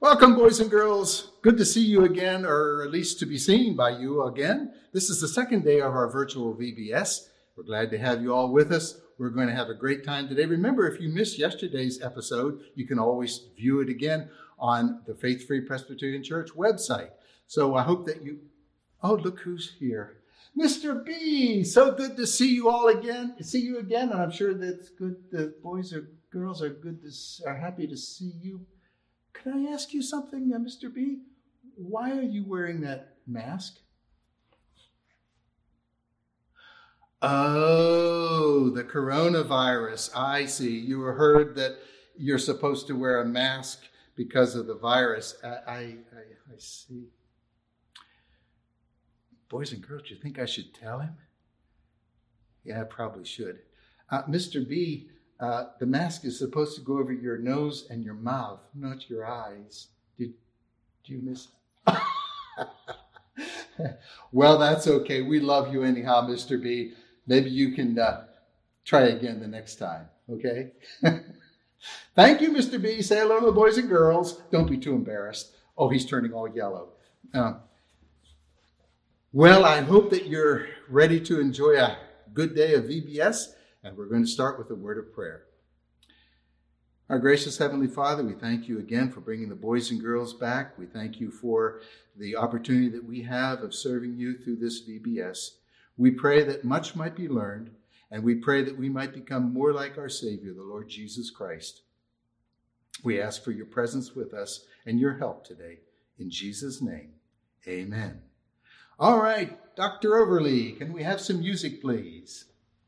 Welcome, boys and girls. Good to see you again, or at least to be seen by you again. This is the second day of our virtual VBS. We're glad to have you all with us. We're going to have a great time today. Remember, if you missed yesterday's episode, you can always view it again on the Faith Free Presbyterian Church website. So I hope that you... Oh, look who's here. Mr. B, so good to see you all again. And I'm sure that's good. The boys or girls are happy to see you. Can I ask you something, Mr. B? Why are you wearing that mask? Oh, the coronavirus. I see. You heard that you're supposed to wear a mask because of the virus. I see. Boys and girls, do you think I should tell him? Yeah, I probably should. Mr. B, the mask is supposed to go over your nose and your mouth, not your eyes. Did you miss? Well, that's okay. We love you anyhow, Mr. B. Maybe you can try again the next time, okay? Thank you, Mr. B. Say hello to the boys and girls. Don't be too embarrassed. Oh, he's turning all yellow. Well, I hope that you're ready to enjoy a good day of VBS, and we're going to start with a word of prayer. Our gracious Heavenly Father, we thank you again for bringing the boys and girls back. We thank you for the opportunity that we have of serving you through this VBS. We pray that much might be learned, and we pray that we might become more like our Savior, the Lord Jesus Christ. We ask for your presence with us and your help today. In Jesus' name, amen. All right, Dr. Overly, can we have some music, please?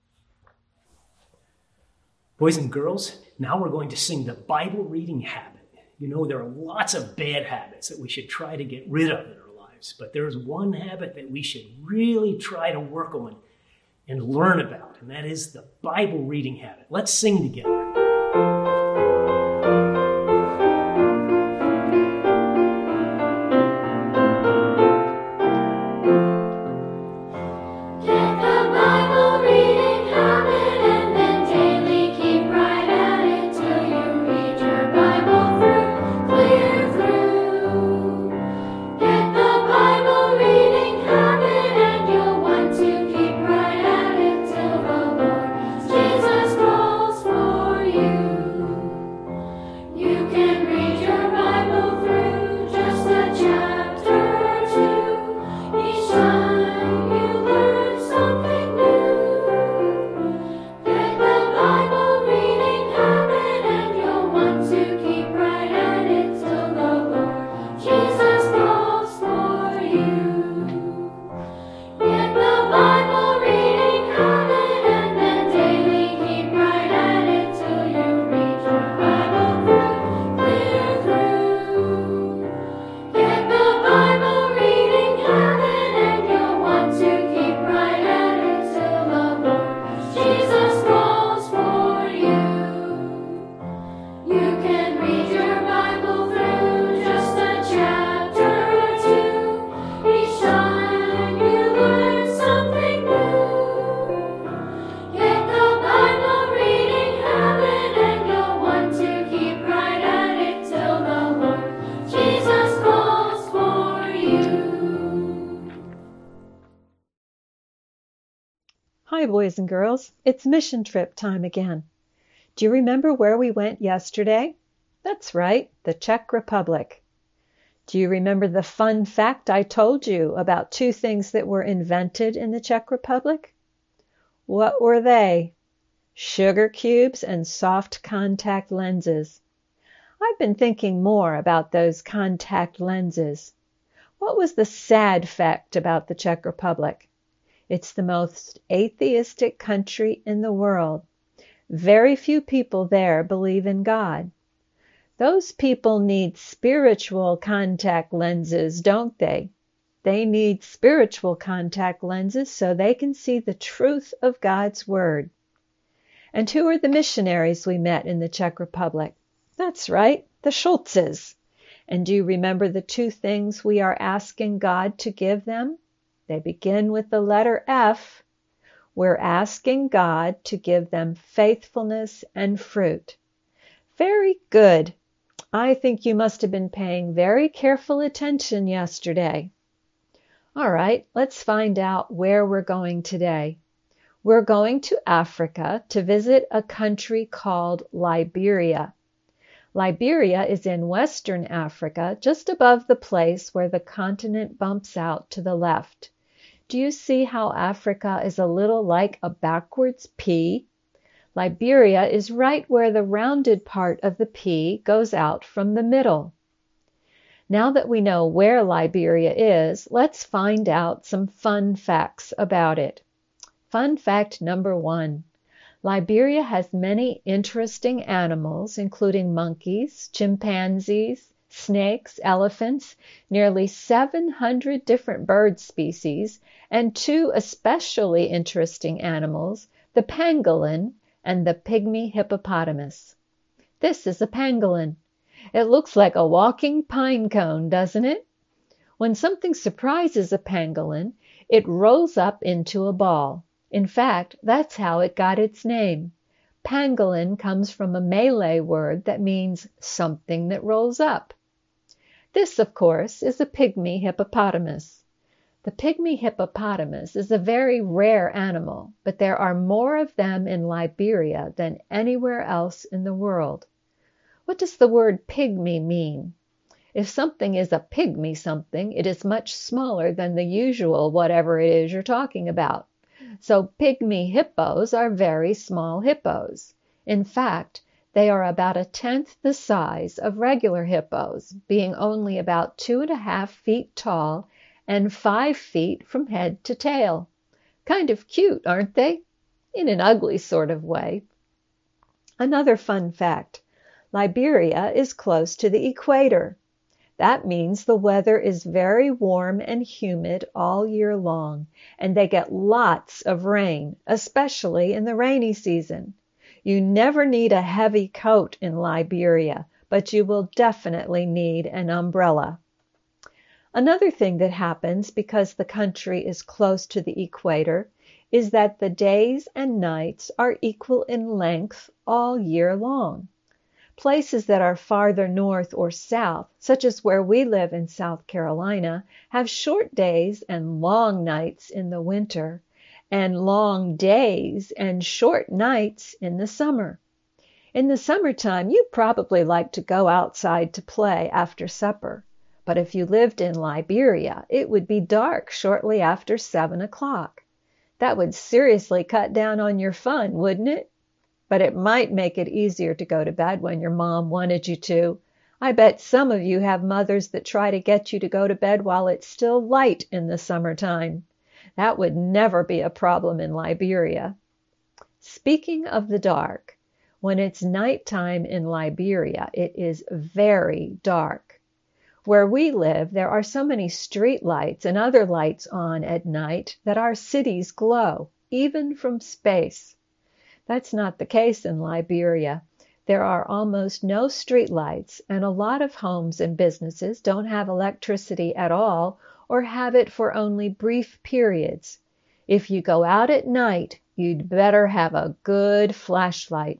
Boys and girls, now we're going to sing the Bible reading habit. You know, there are lots of bad habits that we should try to get rid of in our lives, but there's one habit that we should really try to work on and learn about, and that is the Bible reading habit. Let's sing together. Hi, boys and girls. It's mission trip time again. Do you remember where we went yesterday? That's right, the Czech Republic. Do you remember the fun fact I told you about two things that were invented in the Czech Republic? What were they? Sugar cubes and soft contact lenses. I've been thinking more about those contact lenses. What was the sad fact about the Czech Republic? It's the most atheistic country in the world. Very few people there believe in God. Those people need spiritual contact lenses, don't they? They need spiritual contact lenses so they can see the truth of God's Word. And who are the missionaries we met in the Czech Republic? That's right, the Schultzes. And do you remember the two things we are asking God to give them? They begin with the letter F. We're asking God to give them faithfulness and fruit. Very good. I think you must have been paying very careful attention yesterday. All right, let's find out where we're going today. We're going to Africa to visit a country called Liberia. Liberia is in Western Africa, just above the place where the continent bumps out to the left. Do you see how Africa is a little like a backwards P? Liberia is right where the rounded part of the P goes out from the middle. Now that we know where Liberia is, let's find out some fun facts about it. Fun fact number 1. Liberia has many interesting animals, including monkeys, chimpanzees, snakes, elephants, nearly 700 different bird species, and 2 especially interesting animals, the pangolin and the pygmy hippopotamus. This is a pangolin. It looks like a walking pine cone, doesn't it? When something surprises a pangolin, it rolls up into a ball. In fact, that's how it got its name. Pangolin comes from a Malay word that means something that rolls up. This, of course, is a pygmy hippopotamus. The pygmy hippopotamus is a very rare animal, but there are more of them in Liberia than anywhere else in the world. What does the word pygmy mean? If something is a pygmy something, it is much smaller than the usual whatever it is you're talking about. So pygmy hippos are very small hippos. In fact, they are about 1/10 the size of regular hippos, being only about 2.5 feet tall and 5 feet from head to tail. Kind of cute, aren't they? In an ugly sort of way. Another fun fact. Liberia is close to the equator. That means the weather is very warm and humid all year long, and they get lots of rain, especially in the rainy season. You never need a heavy coat in Liberia, but you will definitely need an umbrella. Another thing that happens because the country is close to the equator is that the days and nights are equal in length all year long. Places that are farther north or south, such as where we live in South Carolina, have short days and long nights in the winter, and long days and short nights in the summer. In the summertime, you probably like to go outside to play after supper. But if you lived in Liberia, it would be dark shortly after 7 o'clock. That would seriously cut down on your fun, wouldn't it? But it might make it easier to go to bed when your mom wanted you to. I bet some of you have mothers that try to get you to go to bed while it's still light in the summertime. That would never be a problem in Liberia. Speaking of the dark, when it's nighttime in Liberia, it is very dark. Where we live, there are so many street lights and other lights on at night that our cities glow, even from space. That's not the case in Liberia. There are almost no street lights, and a lot of homes and businesses don't have electricity at all or have it for only brief periods. If you go out at night, you'd better have a good flashlight.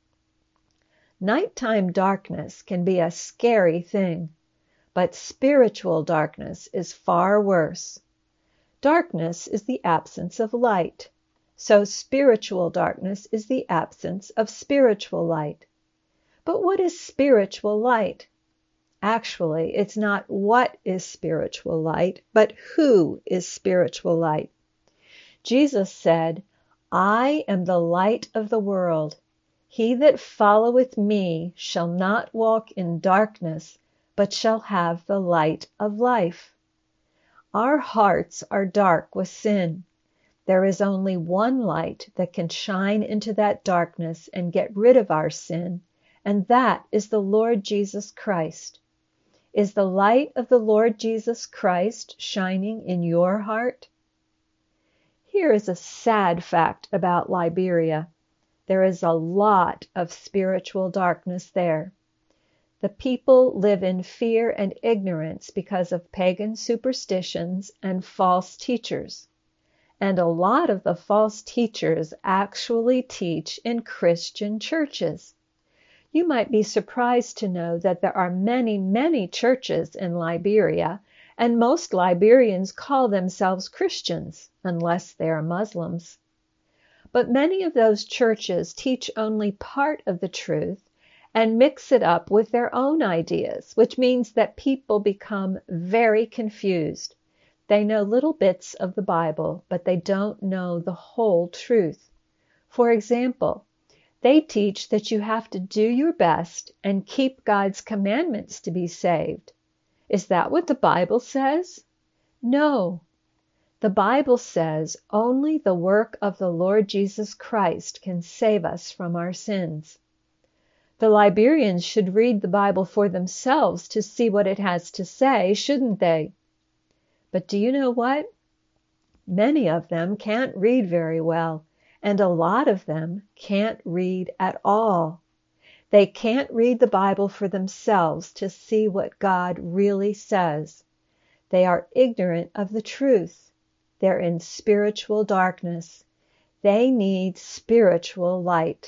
Nighttime darkness can be a scary thing, but spiritual darkness is far worse. Darkness is the absence of light. So spiritual darkness is the absence of spiritual light. But what is spiritual light? Actually, it's not what is spiritual light, but who is spiritual light. Jesus said, I am the light of the world. He that followeth me shall not walk in darkness, but shall have the light of life. Our hearts are dark with sin. There is only one light that can shine into that darkness and get rid of our sin, and that is the Lord Jesus Christ. Is the light of the Lord Jesus Christ shining in your heart? Here is a sad fact about Liberia. There is a lot of spiritual darkness there. The people live in fear and ignorance because of pagan superstitions and false teachers. And a lot of the false teachers actually teach in Christian churches. You might be surprised to know that there are many, many churches in Liberia, and most Liberians call themselves Christians, unless they are Muslims. But many of those churches teach only part of the truth and mix it up with their own ideas, which means that people become very confused. They know little bits of the Bible, but they don't know the whole truth. For example, they teach that you have to do your best and keep God's commandments to be saved. Is that what the Bible says? No. The Bible says only the work of the Lord Jesus Christ can save us from our sins. The Liberians should read the Bible for themselves to see what it has to say, shouldn't they? But do you know what? Many of them can't read very well, and a lot of them can't read at all. They can't read the Bible for themselves to see what God really says. They are ignorant of the truth. They're in spiritual darkness. They need spiritual light.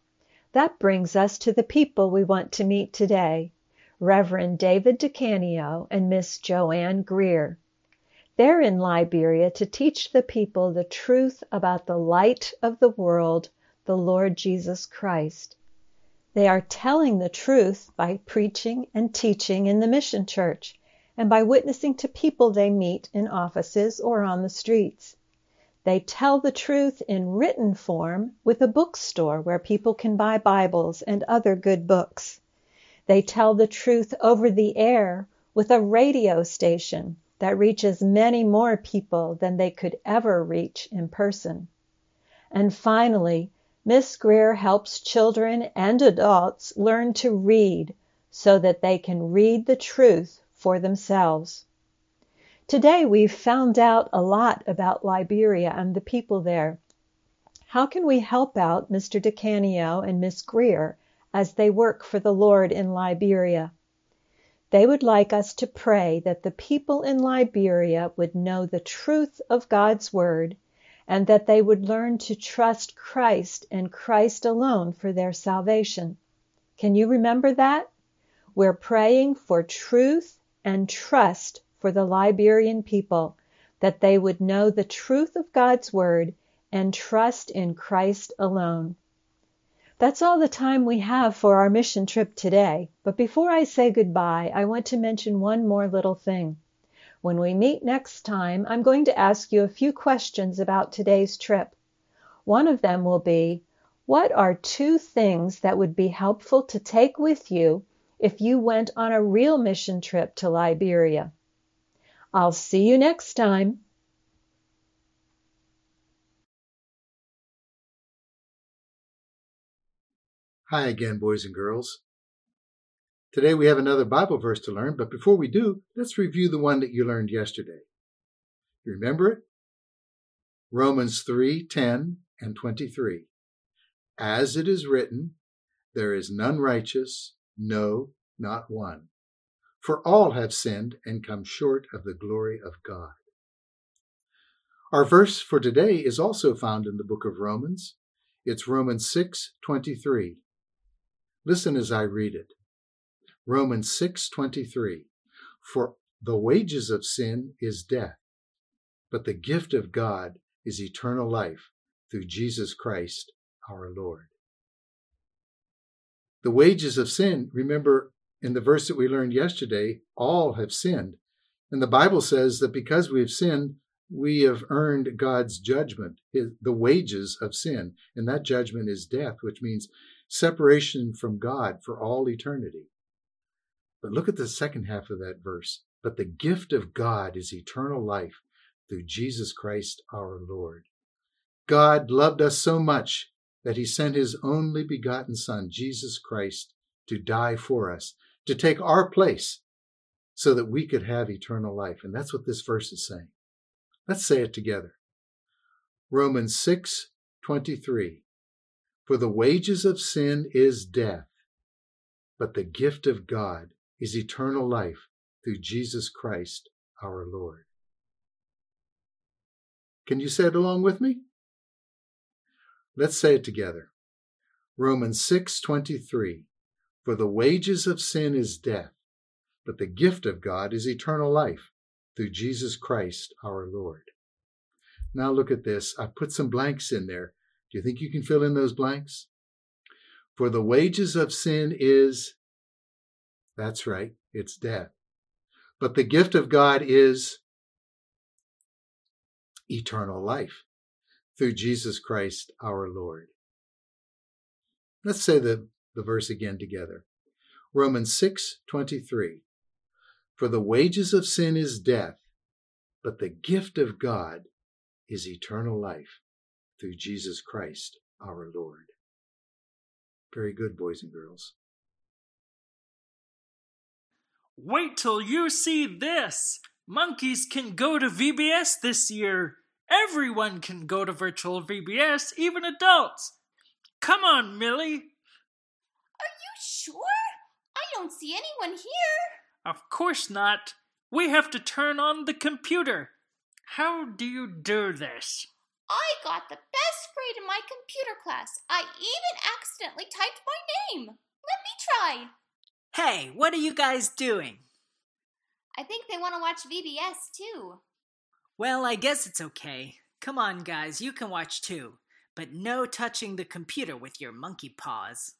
That brings us to the people we want to meet today, Reverend David DeCanio and Miss Joanne Greer. They're in Liberia to teach the people the truth about the light of the world, the Lord Jesus Christ. They are telling the truth by preaching and teaching in the mission church, and by witnessing to people they meet in offices or on the streets. They tell the truth in written form with a bookstore where people can buy Bibles and other good books. They tell the truth over the air with a radio station that reaches many more people than they could ever reach in person. And finally, Miss Greer helps children and adults learn to read so that they can read the truth for themselves. Today we've found out a lot about Liberia and the people there. How can we help out Mr. DeCanio and Miss Greer as they work for the Lord in Liberia? They would like us to pray that the people in Liberia would know the truth of God's Word and that they would learn to trust Christ and Christ alone for their salvation. Can you remember that? We're praying for truth and trust for the Liberian people, that they would know the truth of God's Word and trust in Christ alone. That's all the time we have for our mission trip today. But before I say goodbye, I want to mention one more little thing. When we meet next time, I'm going to ask you a few questions about today's trip. One of them will be, what are 2 things that would be helpful to take with you if you went on a real mission trip to Liberia? I'll see you next time. Hi again, boys and girls. Today we have another Bible verse to learn, but before we do, let's review the one that you learned yesterday. You remember it? Romans 3:10 and 23. As it is written, there is none righteous, no, not one. For all have sinned and come short of the glory of God. Our verse for today is also found in the book of Romans. It's Romans 6:23. Listen as I read it. Romans 6:23. For the wages of sin is death, but the gift of God is eternal life through Jesus Christ our Lord. The wages of sin, remember in the verse that we learned yesterday, all have sinned. And the Bible says that because we have sinned, we have earned God's judgment, the wages of sin. And that judgment is death, which means separation from God for all eternity. But look at the second half of that verse. But the gift of God is eternal life through Jesus Christ our Lord. God loved us so much that he sent his only begotten Son, Jesus Christ, to die for us, to take our place so that we could have eternal life. And that's what this verse is saying. Let's say it together. Romans 6:23. For the wages of sin is death, but the gift of God is eternal life through Jesus Christ our Lord. Can you say it along with me? Let's say it together. Romans 6:23. For the wages of sin is death, but the gift of God is eternal life through Jesus Christ our Lord. Now look at this. I put some blanks in there. Do you think you can fill in those blanks? For the wages of sin is, that's right, it's death. But the gift of God is eternal life through Jesus Christ our Lord. Let's say the verse again together. Romans 6:23. For the wages of sin is death, but the gift of God is eternal life through Jesus Christ our Lord. Very good, boys and girls. Wait till you see this! Monkeys can go to VBS this year. Everyone can go to virtual VBS, even adults. Come on, Millie. Are you sure? I don't see anyone here. Of course not. We have to turn on the computer. How do you do this? I got the best grade in my computer class. I even accidentally typed my name. Let me try. Hey, what are you guys doing? I think they want to watch VBS too. Well, I guess it's okay. Come on, guys, you can watch too. But no touching the computer with your monkey paws.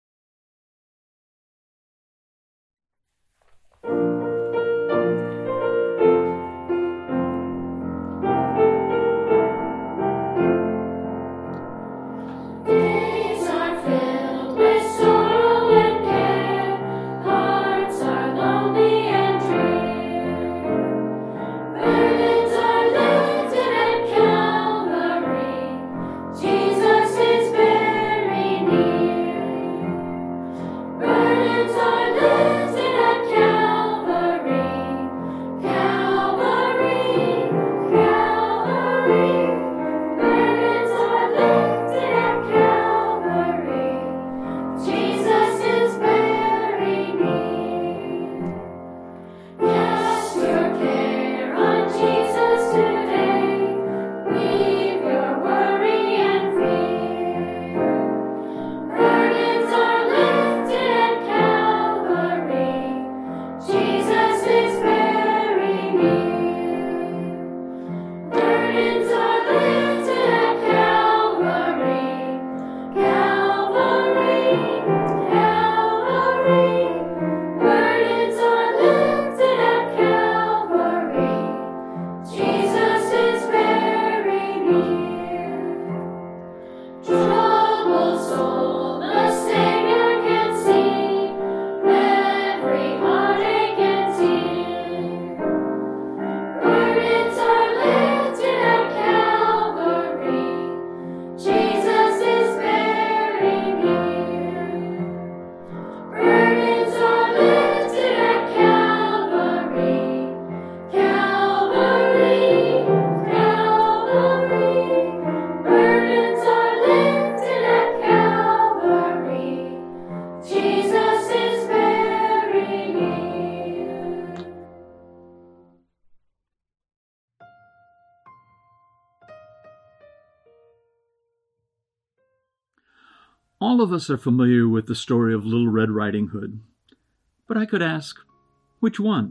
All of us are familiar with the story of Little Red Riding Hood. But I could ask, which one?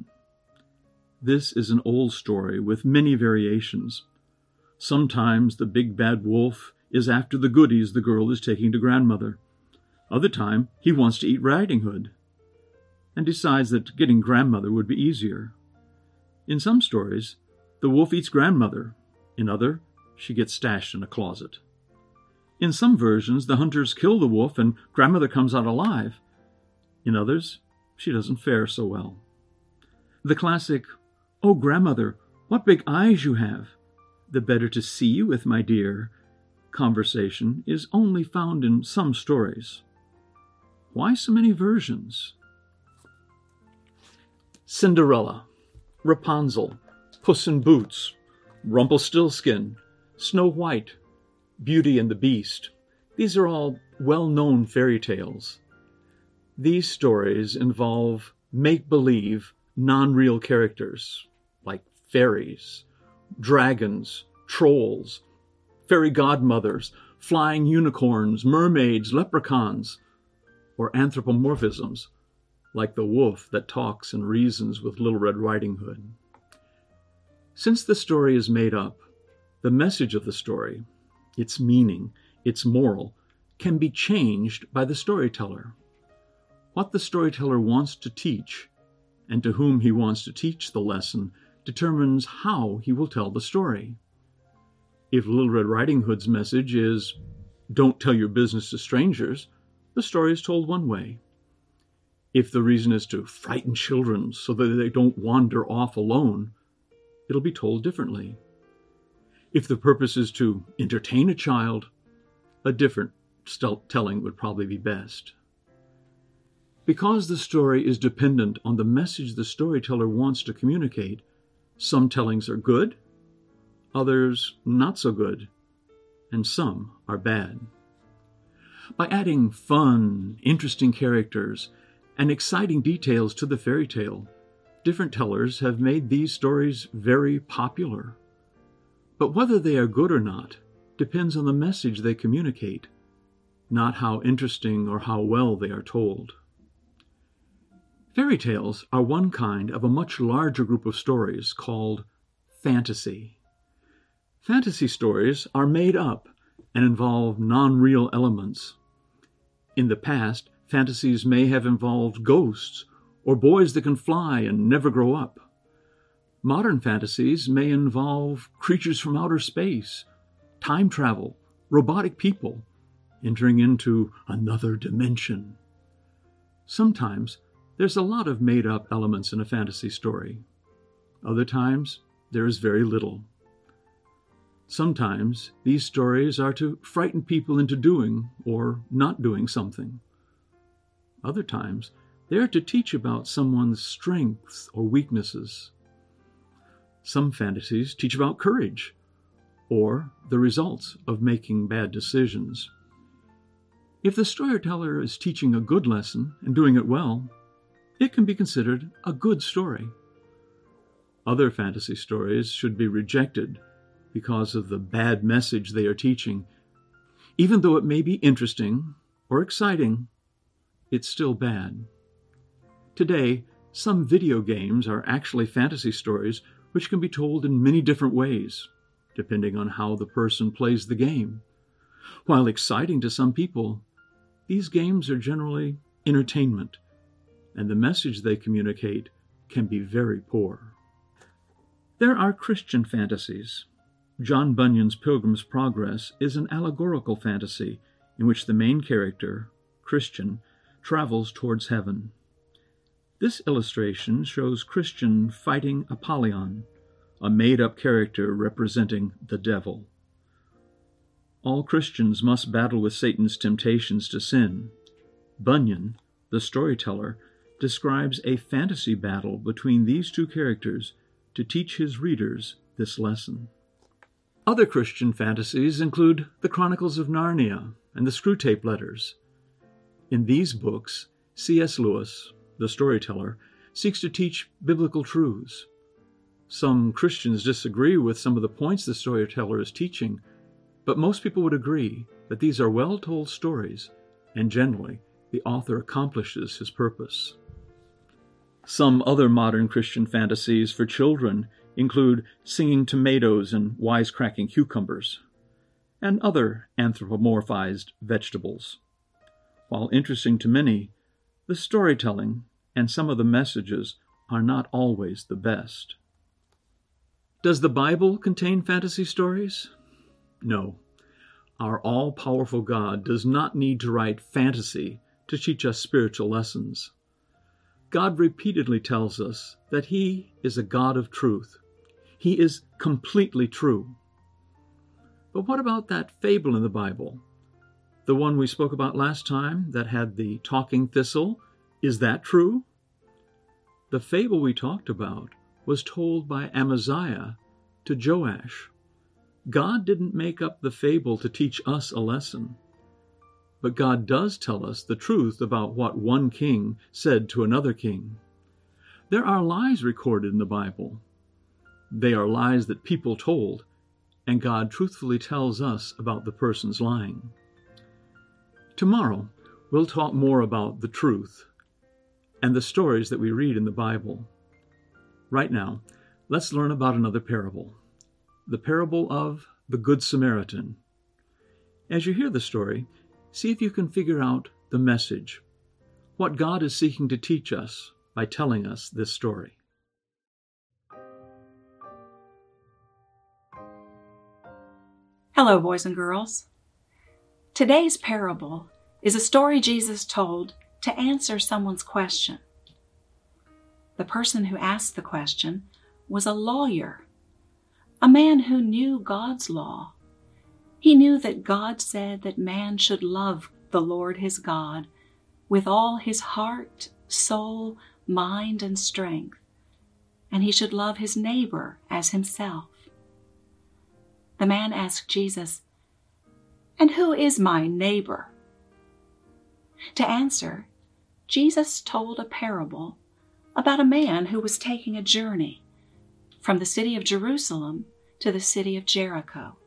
This is an old story with many variations. Sometimes the big bad wolf is after the goodies the girl is taking to grandmother. Other time, he wants to eat Riding Hood and decides that getting grandmother would be easier. In some stories, the wolf eats grandmother. In other, she gets stashed in a closet. In some versions, the hunters kill the wolf and grandmother comes out alive. In others, she doesn't fare so well. The classic, "Oh, grandmother, what big eyes you have! The better to see you with, my dear," conversation is only found in some stories. Why so many versions? Cinderella, Rapunzel, Puss in Boots, Rumpelstiltskin, Snow White, Beauty and the Beast. These are all well-known fairy tales. These stories involve make-believe, non-real characters like fairies, dragons, trolls, fairy godmothers, flying unicorns, mermaids, leprechauns. or anthropomorphisms, like the wolf that talks and reasons with Little Red Riding Hood. Since the story is made up, the message of the story, its meaning, its moral, can be changed by the storyteller. What the storyteller wants to teach, and to whom he wants to teach the lesson, determines how he will tell the story. If Little Red Riding Hood's message is, "Don't tell your business to strangers," the story is told one way. If the reason is to frighten children so that they don't wander off alone, it'll be told differently. If the purpose is to entertain a child, a different telling would probably be best. Because the story is dependent on the message the storyteller wants to communicate, some tellings are good, others not so good, and some are bad. By adding fun, interesting characters, and exciting details to the fairy tale, different tellers have made these stories very popular. But whether they are good or not depends on the message they communicate, not how interesting or how well they are told. Fairy tales are one kind of a much larger group of stories called fantasy. Fantasy stories are made up and involve non-real elements. In the past, fantasies may have involved ghosts or boys that can fly and never grow up. Modern fantasies may involve creatures from outer space, time travel, robotic people, entering into another dimension. Sometimes there's a lot of made-up elements in a fantasy story. Other times, there is very little. Sometimes these stories are to frighten people into doing or not doing something. Other times, they are to teach about someone's strengths or weaknesses. Some fantasies teach about courage or the results of making bad decisions. If the storyteller is teaching a good lesson and doing it well, it can be considered a good story. Other fantasy stories should be rejected because of the bad message they are teaching. Even though it may be interesting or exciting, it's still bad. Today, some video games are actually fantasy stories which can be told in many different ways, depending on how the person plays the game. While exciting to some people, these games are generally entertainment, and the message they communicate can be very poor. There are Christian fantasies. John Bunyan's Pilgrim's Progress is an allegorical fantasy in which the main character, Christian, travels towards heaven. This illustration shows Christian fighting Apollyon, a made-up character representing the devil. All Christians must battle with Satan's temptations to sin. Bunyan, the storyteller, describes a fantasy battle between these two characters to teach his readers this lesson. Other Christian fantasies include the Chronicles of Narnia and the Screwtape Letters. In these books, C.S. Lewis, the storyteller, seeks to teach biblical truths. Some Christians disagree with some of the points the storyteller is teaching, but most people would agree that these are well-told stories, and generally, the author accomplishes his purpose. Some other modern Christian fantasies for children include singing tomatoes and wisecracking cucumbers, and other anthropomorphized vegetables. While interesting to many, the storytelling and some of the messages are not always the best. Does the Bible contain fantasy stories? No. Our all-powerful God does not need to write fantasy to teach us spiritual lessons. God repeatedly tells us that He is a God of truth. He is completely true. But what about that fable in the Bible? The one we spoke about last time that had the talking thistle, is that true? The fable we talked about was told by Amaziah to Joash. God didn't make up the fable to teach us a lesson. But God does tell us the truth about what one king said to another king. There are lies recorded in the Bible. They are lies that people told, and God truthfully tells us about the persons lying. Tomorrow, we'll talk more about the truth and the stories that we read in the Bible. Right now, let's learn about another parable, the parable of the Good Samaritan. As you hear the story, see if you can figure out the message, what God is seeking to teach us by telling us this story. Hello, boys and girls. Today's parable is a story Jesus told to answer someone's question. The person who asked the question was a lawyer, a man who knew God's law. He knew that God said that man should love the Lord his God with all his heart, soul, mind, and strength, and he should love his neighbor as himself. The man asked Jesus, "And who is my neighbor?" To answer, Jesus told a parable about a man who was taking a journey from the city of Jerusalem to the city of Jericho.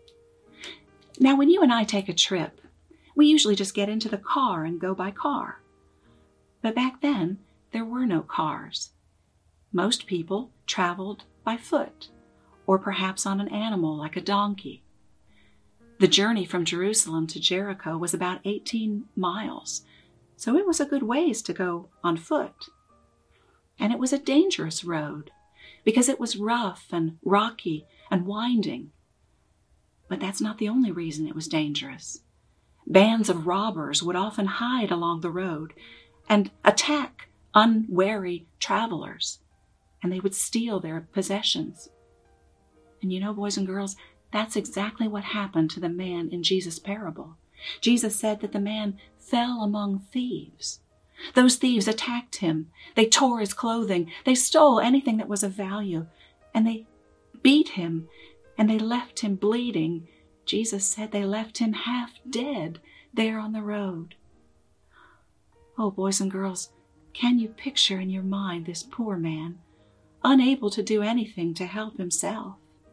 Now, when you and I take a trip, we usually just get into the car and go by car. But back then, there were no cars. Most people traveled by foot, or perhaps on an animal like a donkey. The journey from Jerusalem to Jericho was about 18 miles, so it was a good ways to go on foot. And it was a dangerous road because it was rough and rocky and winding. But that's not the only reason it was dangerous. Bands of robbers would often hide along the road and attack unwary travelers, and they would steal their possessions. And you know, boys and girls, that's exactly what happened to the man in Jesus' parable. Jesus said that the man fell among thieves. Those thieves attacked him. They tore his clothing. They stole anything that was of value. And they beat him, and they left him bleeding. Jesus said they left him half dead there on the road. Oh, boys and girls, can you picture in your mind this poor man, unable to do anything to help himself?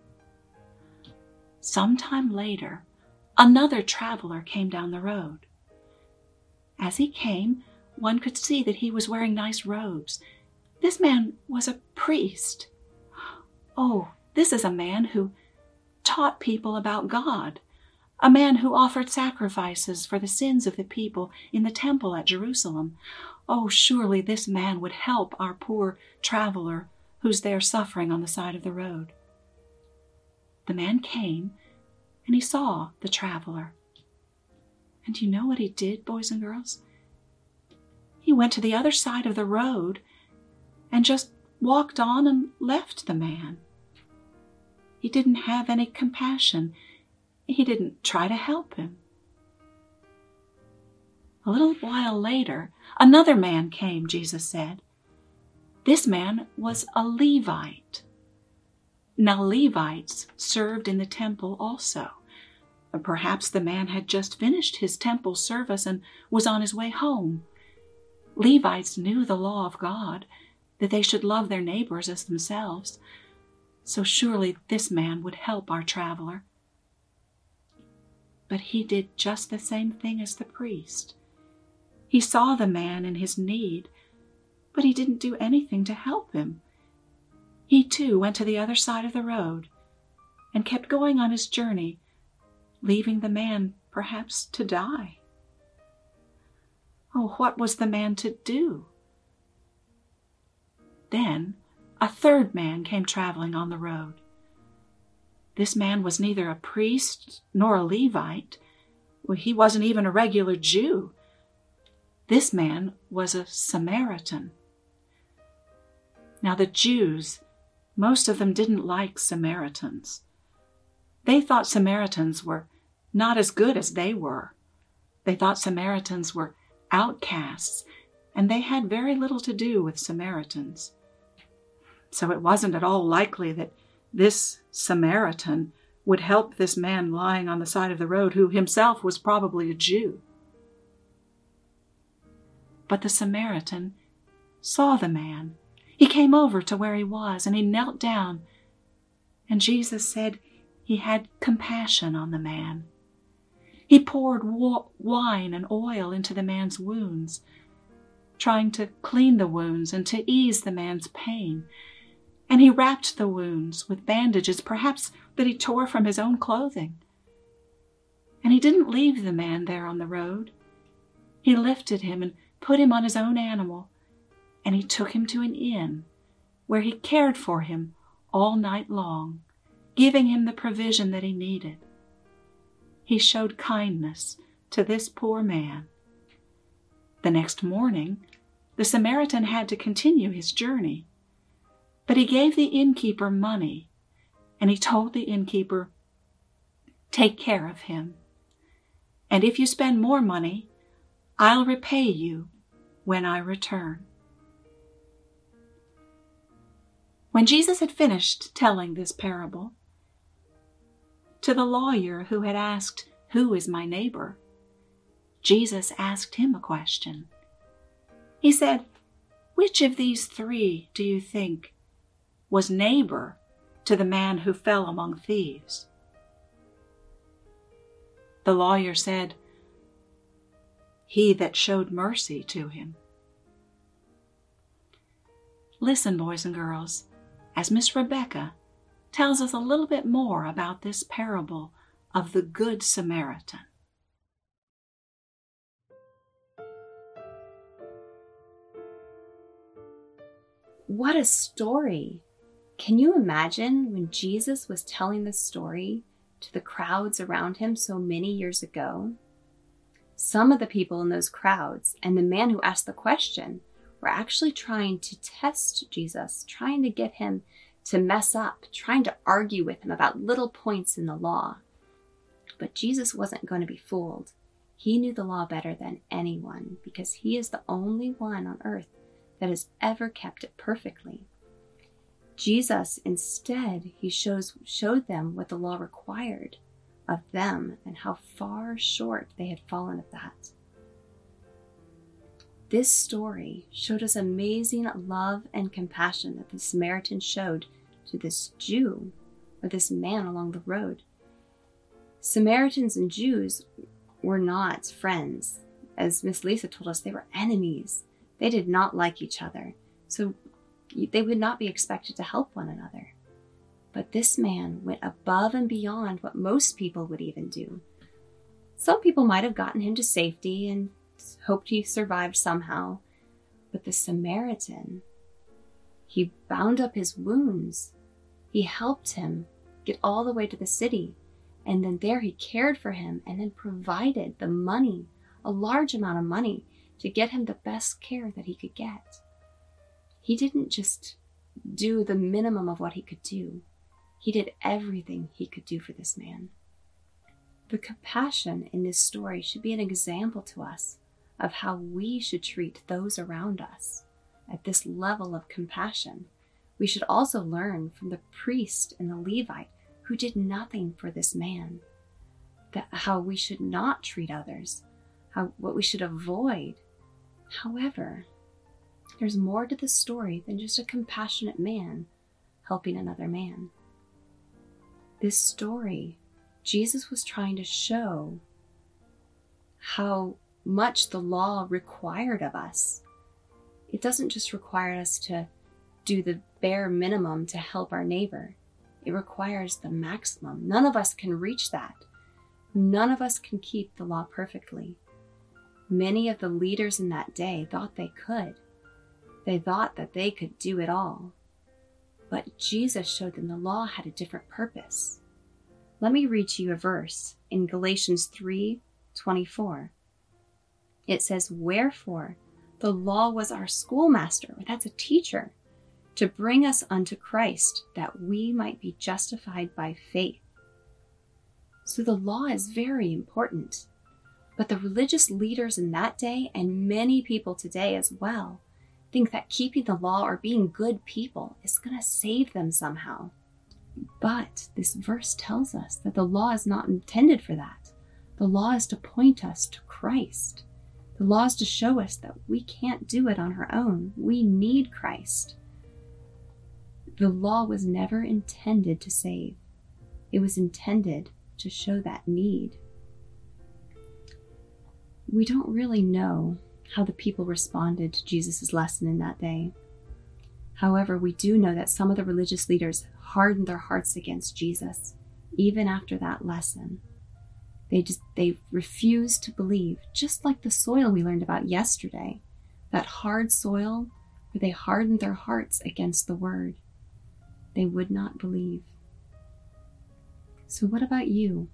Sometime later, another traveler came down the road. As he came, one could see that he was wearing nice robes. This man was a priest. Oh, this is a man who taught people about God, a man who offered sacrifices for the sins of the people in the temple at Jerusalem. Oh, surely this man would help our poor traveler who's there suffering on the side of the road. The man came, and he saw the traveler. And you know what he did, boys and girls? He went to the other side of the road and just walked on and left the man. He didn't have any compassion. He didn't try to help him. A little while later, another man came, Jesus said. This man was a Levite. Now, Levites served in the temple also. Perhaps the man had just finished his temple service and was on his way home. Levites knew the law of God, that they should love their neighbors as themselves. So surely this man would help our traveler. But he did just the same thing as the priest. He saw the man in his need, but he didn't do anything to help him. He too went to the other side of the road and kept going on his journey, leaving the man perhaps to die. Oh, what was the man to do? Then a third man came traveling on the road. This man was neither a priest nor a Levite. He wasn't even a regular Jew. This man was a Samaritan. Now the Jews, most of them didn't like Samaritans. They thought Samaritans were not as good as they were. They thought Samaritans were outcasts, and they had very little to do with Samaritans. So it wasn't at all likely that this Samaritan would help this man lying on the side of the road, who himself was probably a Jew. But the Samaritan saw the man. He came over to where he was, and he knelt down. And Jesus said he had compassion on the man. He poured wine and oil into the man's wounds, trying to clean the wounds and to ease the man's pain. And he wrapped the wounds with bandages, perhaps that he tore from his own clothing. And he didn't leave the man there on the road. He lifted him and put him on his own animal, and he took him to an inn where he cared for him all night long, giving him the provision that he needed. He showed kindness to this poor man. The next morning, the Samaritan had to continue his journey, but he gave the innkeeper money, and he told the innkeeper, "Take care of him, and if you spend more money, I'll repay you when I return." When Jesus had finished telling this parable, to the lawyer who had asked, "Who is my neighbor?" Jesus asked him a question. He said, "Which of these three do you think was neighbor to the man who fell among thieves?" The lawyer said, "He that showed mercy to him." Listen, boys and girls, as Miss Rebecca tells us a little bit more about this parable of the Good Samaritan. What a story! Can you imagine when Jesus was telling this story to the crowds around him so many years ago? Some of the people in those crowds and the man who asked the question were actually trying to test Jesus, trying to get him to mess up, trying to argue with him about little points in the law. But Jesus wasn't going to be fooled. He knew the law better than anyone because he is the only one on earth that has ever kept it perfectly. Jesus, instead, he showed them what the law required of them and how far short they had fallen of that. This story showed us amazing love and compassion that the Samaritan showed to this Jew, or this man along the road. Samaritans and Jews were not friends. As Miss Lisa told us, they were enemies. They did not like each other, so they would not be expected to help one another. But this man went above and beyond what most people would even do. Some people might have gotten him to safety and hoped he survived somehow, but the Samaritan, he bound up his wounds. He helped him get all the way to the city, and then there he cared for him and then provided the money, a large amount of money, to get him the best care that he could get. He didn't just do the minimum of what he could do. He did everything he could do for this man. The compassion in this story should be an example to us of how we should treat those around us. At this level of compassion, we should also learn from the priest and the Levite who did nothing for this man, how we should not treat others, what we should avoid. However, there's more to the story than just a compassionate man helping another man. This story, Jesus was trying to show how much the law required of us. It doesn't just require us to do the bare minimum to help our neighbor. It requires the maximum. None of us can reach that. None of us can keep the law perfectly. Many of the leaders in that day thought they could. They thought that they could do it all. But Jesus showed them the law had a different purpose. Let me read to you a verse in Galatians 3:24. It says, "Wherefore the law was our schoolmaster," that's a teacher, "to bring us unto Christ, that we might be justified by faith." So the law is very important. But the religious leaders in that day, and many people today as well, think that keeping the law or being good people is going to save them somehow. But this verse tells us that the law is not intended for that. The law is to point us to Christ. The law is to show us that we can't do it on our own. We need Christ. The law was never intended to save. It was intended to show that need. We don't really know how the people responded to Jesus' lesson in that day. However, we do know that some of the religious leaders hardened their hearts against Jesus, even after that lesson. They refused to believe, just like the soil we learned about yesterday, that hard soil where they hardened their hearts against the word. They would not believe. So what about you?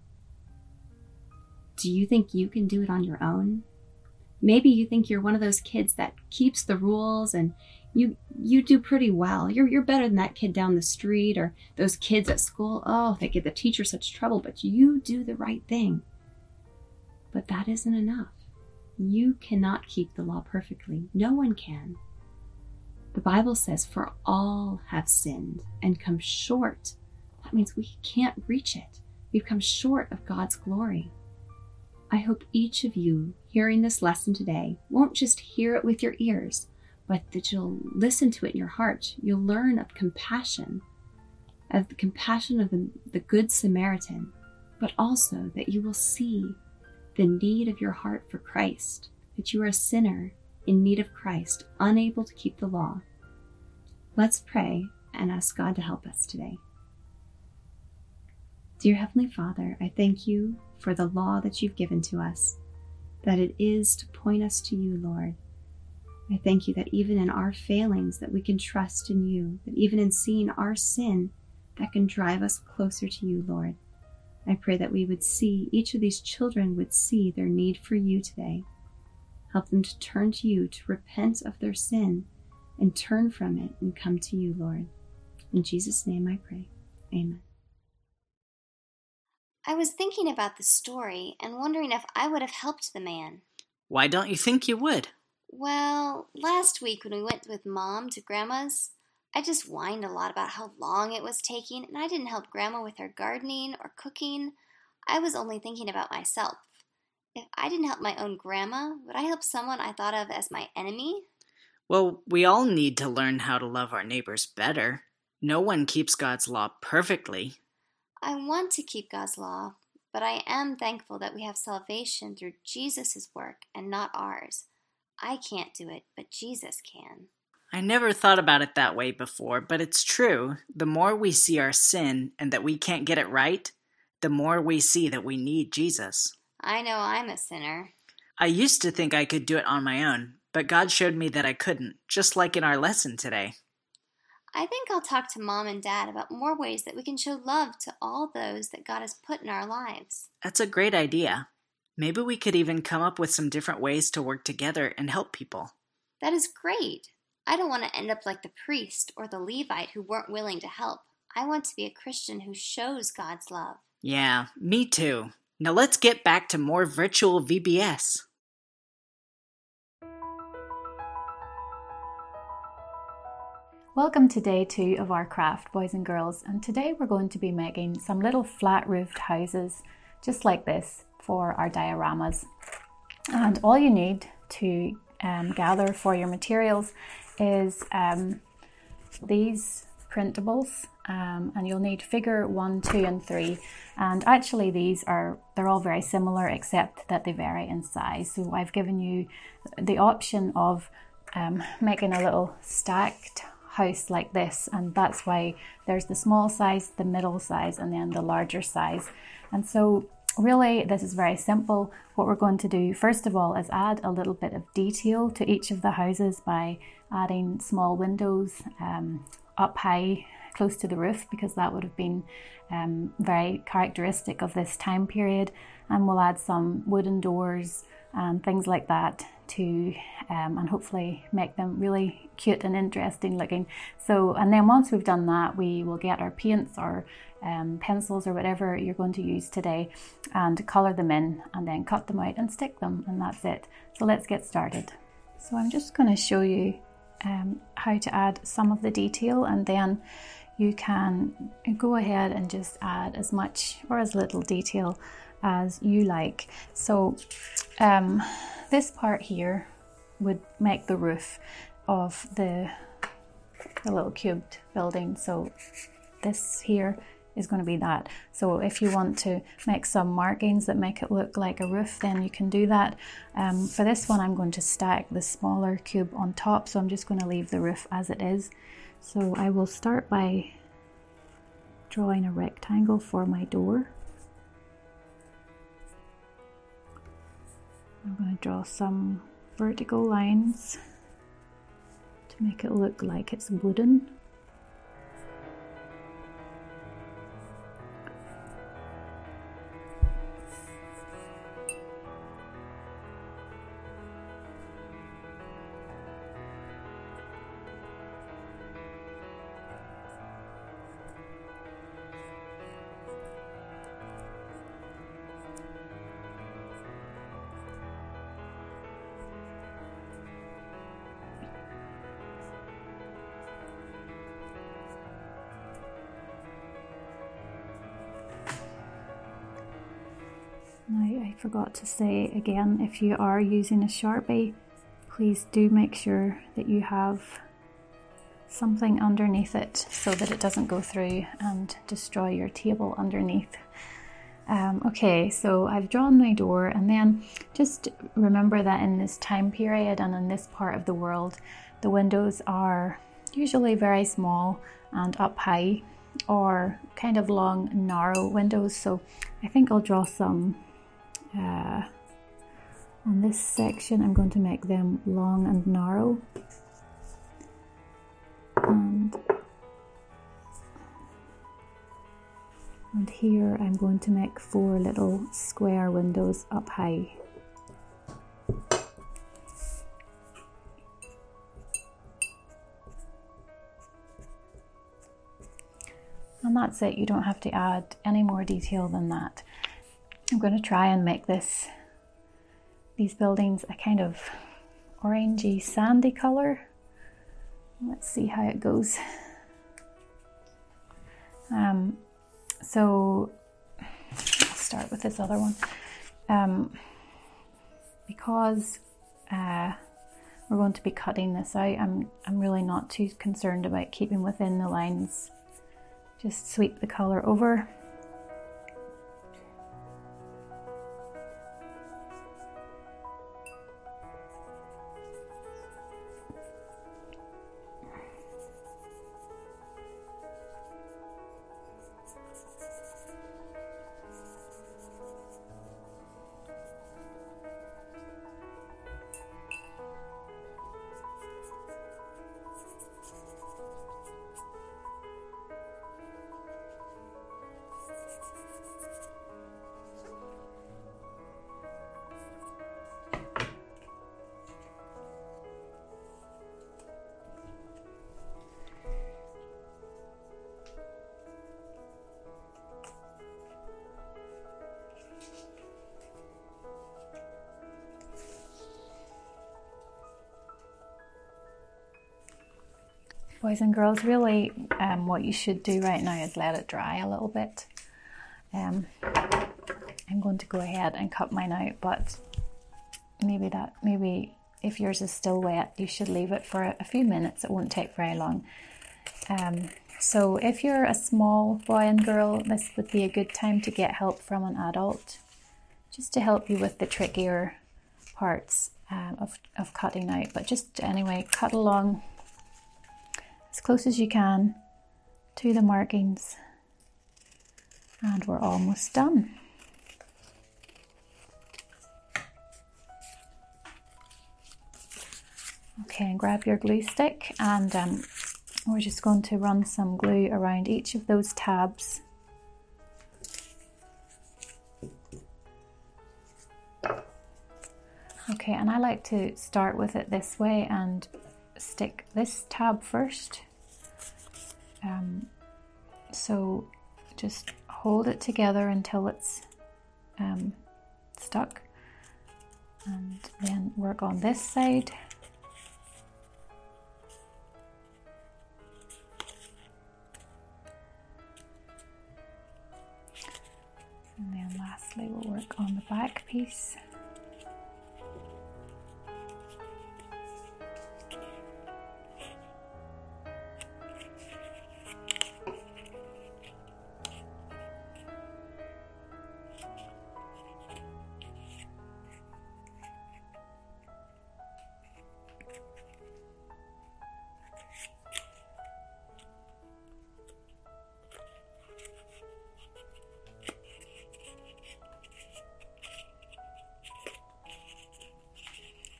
Do you think you can do it on your own? Maybe you think you're one of those kids that keeps the rules and you do pretty well. You're better than that kid down the street or those kids at school. Oh, they give the teacher such trouble, but you do the right thing. But that isn't enough. You cannot keep the law perfectly. No one can. The Bible says, for all have sinned and come short. That means we can't reach it. We've come short of God's glory. I hope each of you hearing this lesson today won't just hear it with your ears, but that you'll listen to it in your heart. You'll learn of compassion, of the compassion of the Good Samaritan, but also that you will see the need of your heart for Christ, that you are a sinner in need of Christ, unable to keep the law. Let's pray and ask God to help us today. Dear Heavenly Father, I thank you for the law that you've given to us, that it is to point us to you, Lord. I thank you that even in our failings that we can trust in you, that even in seeing our sin, that can drive us closer to you, Lord. I pray that we would see, each of these children would see their need for you today. Help them to turn to you, to repent of their sin, and turn from it and come to you, Lord. In Jesus' name I pray. Amen. I was thinking about the story and wondering if I would have helped the man. Why don't you think you would? Well, last week when we went with Mom to Grandma's, I just whined a lot about how long it was taking, and I didn't help Grandma with her gardening or cooking. I was only thinking about myself. If I didn't help my own grandma, would I help someone I thought of as my enemy? Well, we all need to learn how to love our neighbors better. No one keeps God's law perfectly. I want to keep God's law, but I am thankful that we have salvation through Jesus' work and not ours. I can't do it, but Jesus can. I never thought about it that way before, but it's true. The more we see our sin and that we can't get it right, the more we see that we need Jesus. I know I'm a sinner. I used to think I could do it on my own, but God showed me that I couldn't, just like in our lesson today. I think I'll talk to Mom and Dad about more ways that we can show love to all those that God has put in our lives. That's a great idea. Maybe we could even come up with some different ways to work together and help people. That is great. I don't want to end up like the priest or the Levite who weren't willing to help. I want to be a Christian who shows God's love. Yeah, me too. Now let's get back to more virtual VBS. Welcome to day 2 of our craft, boys and girls, and today we're going to be making some little flat roofed houses just like this for our dioramas. And all you need to gather for your materials is these printables, and you'll need figure 1, 2 and 3, and actually they're all very similar except that they vary in size. So I've given you the option of making a little stacked house like this, and that's why there's the small size, the middle size, and then the larger size. And so really this is very simple. What we're going to do first of all is add a little bit of detail to each of the houses by adding small windows up high close to the roof, because that would have been very characteristic of this time period, and we'll add some wooden doors and things like that to and hopefully make them really cute and interesting looking. So, and then once we've done that, we will get our paints or pencils or whatever you're going to use today and colour them in and then cut them out and stick them, and that's it. So let's get started. So I'm just going to show you how to add some of the detail, and then you can go ahead and just add as much or as little detail as you like. So this part here would make the roof of the little cubed building. So this here is going to be that. So if you want to make some markings that make it look like a roof, then you can do that. For this one, I'm going to stack the smaller cube on top, so I'm just going to leave the roof as it is. So I will start by drawing a rectangle for my door. I'm going to draw some vertical lines to make it look like it's wooden. Now, I forgot to say again, if you are using a Sharpie, please do make sure that you have something underneath it so that it doesn't go through and destroy your table underneath. Okay, so I've drawn my door, and then just remember that in this time period and in this part of the world, the windows are usually very small and up high, or kind of long, narrow windows. So I think I'll draw some on this section. I'm going to make them long and narrow, and here I'm going to make 4 little square windows up high. And that's it. You don't have to add any more detail than that. I'm going to try and make these buildings a kind of orangey sandy colour. Let's see how it goes. So I'll start with this other one. Because we're going to be cutting this out, I'm really not too concerned about keeping within the lines. Just sweep the colour over. Boys and girls, really what you should do right now is let it dry a little bit. I'm going to go ahead and cut mine out, but maybe if yours is still wet, you should leave it for a few minutes. It won't take very long. So if you're a small boy and girl, this would be a good time to get help from an adult, just to help you with the trickier parts of cutting out. But just anyway, cut along as close as you can to the markings, and we're almost done. Okay, and grab your glue stick, and we're just going to run some glue around each of those tabs. Okay, and I like to start with it this way and stick this tab first. So just hold it together until it's stuck, and then work on this side. And then lastly we'll work on the back piece.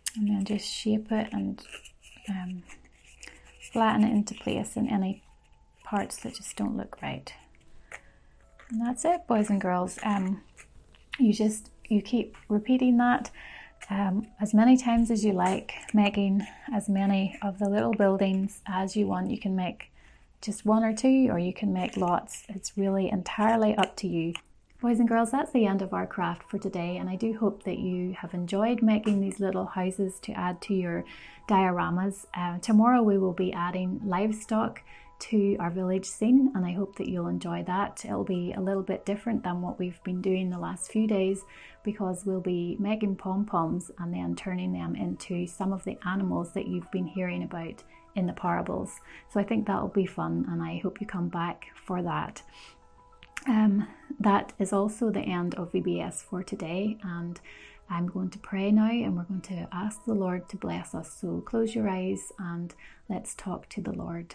And then just shape it and flatten it into place in any parts that just don't look right. And that's it, boys and girls. You keep repeating that as many times as you like, making as many of the little buildings as you want. You can make just one or two, or you can make lots. It's really entirely up to you. Boys and girls, that's the end of our craft for today, and I do hope that you have enjoyed making these little houses to add to your dioramas. Tomorrow we will be adding livestock to our village scene, and I hope that you'll enjoy that. It'll be a little bit different than what we've been doing the last few days, because we'll be making pom-poms and then turning them into some of the animals that you've been hearing about in the parables. So I think that'll be fun, and I hope you come back for that. That is also the end of VBS for today, and I'm going to pray now, and we're going to ask the Lord to bless us. So close your eyes and let's talk to the Lord.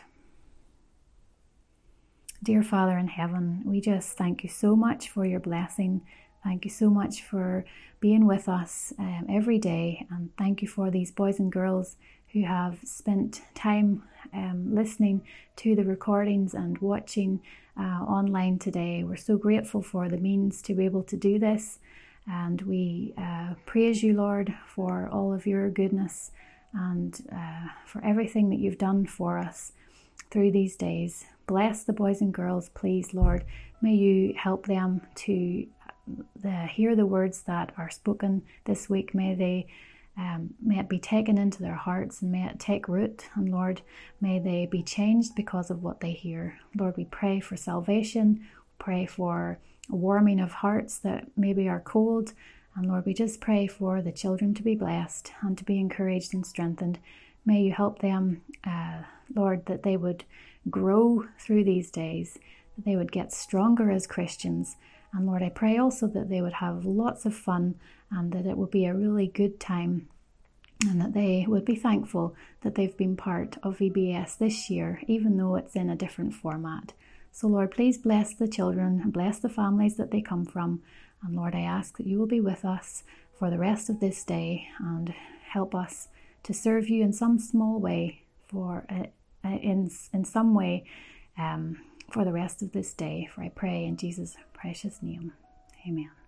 Dear Father in heaven, we just thank you so much for your blessing. Thank you so much for being with us every day, and thank you for these boys and girls who have spent time listening to the recordings and watching online today. We're so grateful for the means to be able to do this, and we praise you, Lord, for all of your goodness and for everything that you've done for us through these days. Bless the boys and girls, please, Lord. May you help them to hear the words that are spoken this week. May it be taken into their hearts, and may it take root. And Lord, may they be changed because of what they hear. Lord, we pray for salvation, pray for a warming of hearts that maybe are cold. And Lord, we just pray for the children to be blessed and to be encouraged and strengthened. May you help them, Lord, that they would grow through these days, that they would get stronger as Christians. And Lord, I pray also that they would have lots of fun, and that it would be a really good time, and that they would be thankful that they've been part of VBS this year, even though it's in a different format. So Lord, please bless the children and bless the families that they come from. And Lord, I ask that you will be with us for the rest of this day and help us to serve you in some small way in some way for the rest of this day. For I pray in Jesus' precious name. Amen.